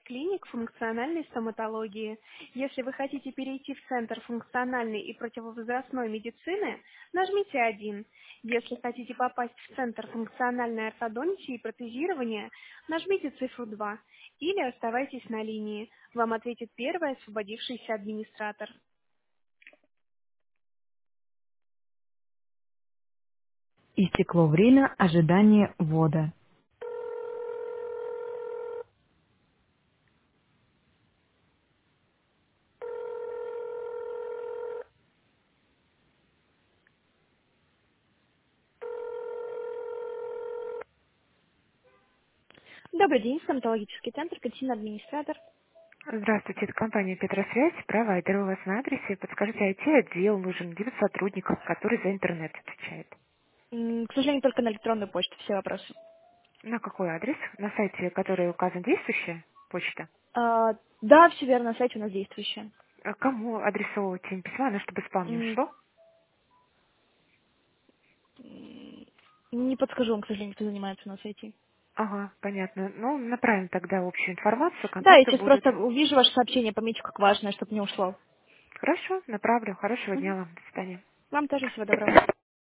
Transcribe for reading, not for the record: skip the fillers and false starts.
клиник функциональной стоматологии. Если вы хотите перейти в Центр функциональной и противовозрастной медицины, нажмите 1. Если хотите попасть в Центр функциональной ортодонтии и протезирования, нажмите цифру 2. Или оставайтесь на линии. Вам ответит первый освободившийся администратор. Истекло время ожидания ввода. Добрый день, стоматологический центр, консильный администратор. Здравствуйте, это компания Петросвязь, провайдер у вас на адресе. Подскажите, IT-отдел нужен, 9 сотрудников, который за интернет отвечает. К сожалению, только на электронную почту все вопросы. На какой адрес? На сайте, который указан, действующая почта? Да, все верно, сайт у нас действующий. Кому адресовывать им письма, ну, чтобы спам не М, ушло? м, Не подскажу вам, к сожалению, кто занимается на сайте. Ага, понятно. Ну, направим тогда общую информацию, Да, я контакты сейчас будут. просто увижу ваше сообщение, помечу как важное, чтобы не ушло. Хорошо, направлю. Хорошего Мгм. дня вам. До свидания. Вам тоже всего доброго.